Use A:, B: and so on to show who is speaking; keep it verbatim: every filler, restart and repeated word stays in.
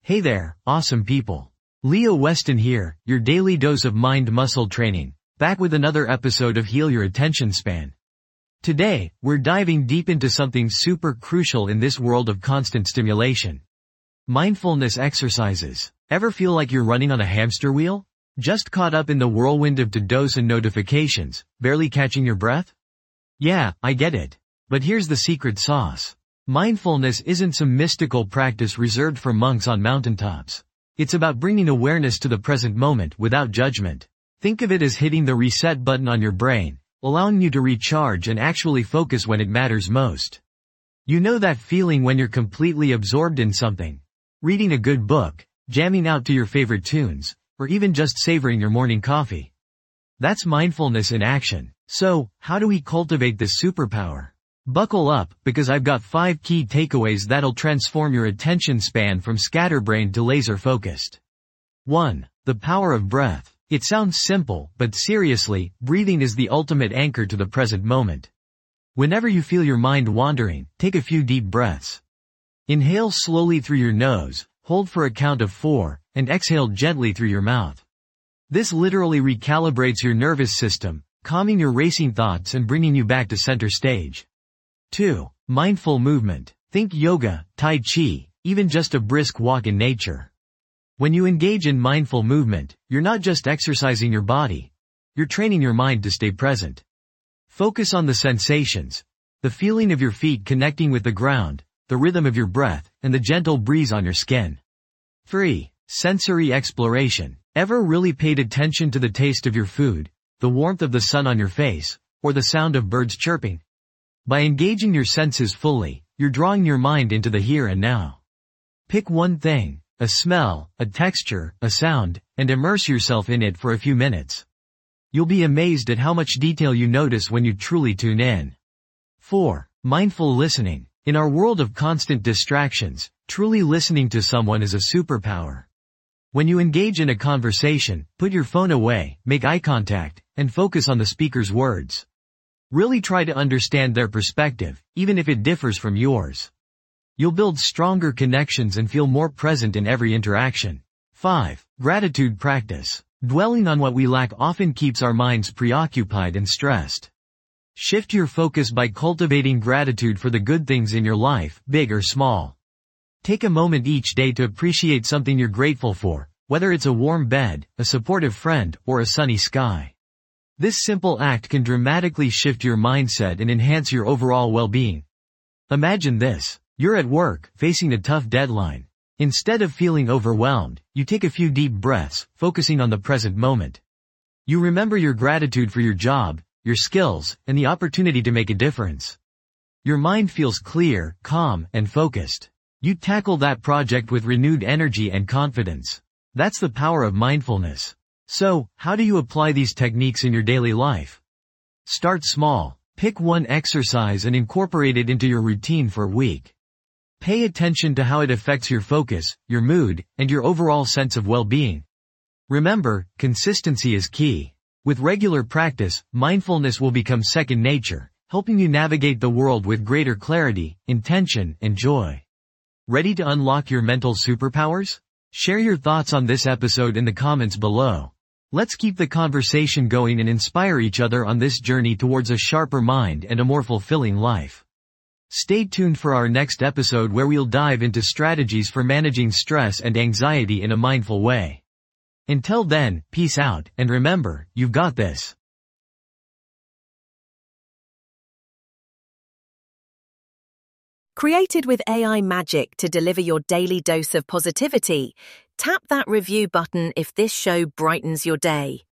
A: Hey there, awesome people. Leo Weston here, your daily dose of mind-muscle training, back with another episode of Heal Your Attention Span. Today, we're diving deep into something super crucial in this world of constant stimulation. Mindfulness exercises. Ever feel like you're running on a hamster wheel? Just caught up in the whirlwind of to-dos and notifications, barely catching your breath? Yeah, I get it. But here's the secret sauce. Mindfulness isn't some mystical practice reserved for monks on mountaintops. It's about bringing awareness to the present moment without judgment. Think of it as hitting the reset button on your brain, allowing you to recharge and actually focus when it matters most. You know that feeling when you're completely absorbed in something? Reading a good book, jamming out to your favorite tunes, or even just savoring your morning coffee. That's mindfulness in action. So, how do we cultivate this superpower? Buckle up, because I've got five key takeaways that'll transform your attention span from scatterbrained to laser-focused. one. The power of breath. It sounds simple, but seriously, breathing is the ultimate anchor to the present moment. Whenever you feel your mind wandering, take a few deep breaths. Inhale slowly through your nose, hold for a count of four, and exhale gently through your mouth. This literally recalibrates your nervous system, calming your racing thoughts and bringing you back to center stage. two. Mindful movement. Think yoga, tai chi, even just a brisk walk in nature. When you engage in mindful movement, you're not just exercising your body. You're training your mind to stay present. Focus on the sensations, the feeling of your feet connecting with the ground, the rhythm of your breath, and the gentle breeze on your skin. three. Sensory exploration. Ever really paid attention to the taste of your food, the warmth of the sun on your face, or the sound of birds chirping? By engaging your senses fully, you're drawing your mind into the here and now. Pick one thing, a smell, a texture, a sound, and immerse yourself in it for a few minutes. You'll be amazed at how much detail you notice when you truly tune in. four. Mindful listening. In our world of constant distractions, truly listening to someone is a superpower. When you engage in a conversation, put your phone away, make eye contact, and focus on the speaker's words. Really try to understand their perspective, even if it differs from yours. You'll build stronger connections and feel more present in every interaction. five. Gratitude practice. Dwelling on what we lack often keeps our minds preoccupied and stressed. Shift your focus by cultivating gratitude for the good things in your life, big or small. Take a moment each day to appreciate something you're grateful for, whether it's a warm bed, a supportive friend, or a sunny sky. This simple act can dramatically shift your mindset and enhance your overall well-being. Imagine this. You're at work, facing a tough deadline. Instead of feeling overwhelmed, you take a few deep breaths, focusing on the present moment. You remember your gratitude for your job, your skills, and the opportunity to make a difference. Your mind feels clear, calm, and focused. You tackle that project with renewed energy and confidence. That's the power of mindfulness. So, how do you apply these techniques in your daily life? Start small. Pick one exercise and incorporate it into your routine for a week. Pay attention to how it affects your focus, your mood, and your overall sense of well-being. Remember, consistency is key. With regular practice, mindfulness will become second nature, helping you navigate the world with greater clarity, intention, and joy. Ready to unlock your mental superpowers? Share your thoughts on this episode in the comments below. Let's keep the conversation going and inspire each other on this journey towards a sharper mind and a more fulfilling life. Stay tuned for our next episode where we'll dive into strategies for managing stress and anxiety in a mindful way. Until then, peace out, and remember, you've got this.
B: Created with A I magic to deliver your daily dose of positivity, tap that review button if this show brightens your day.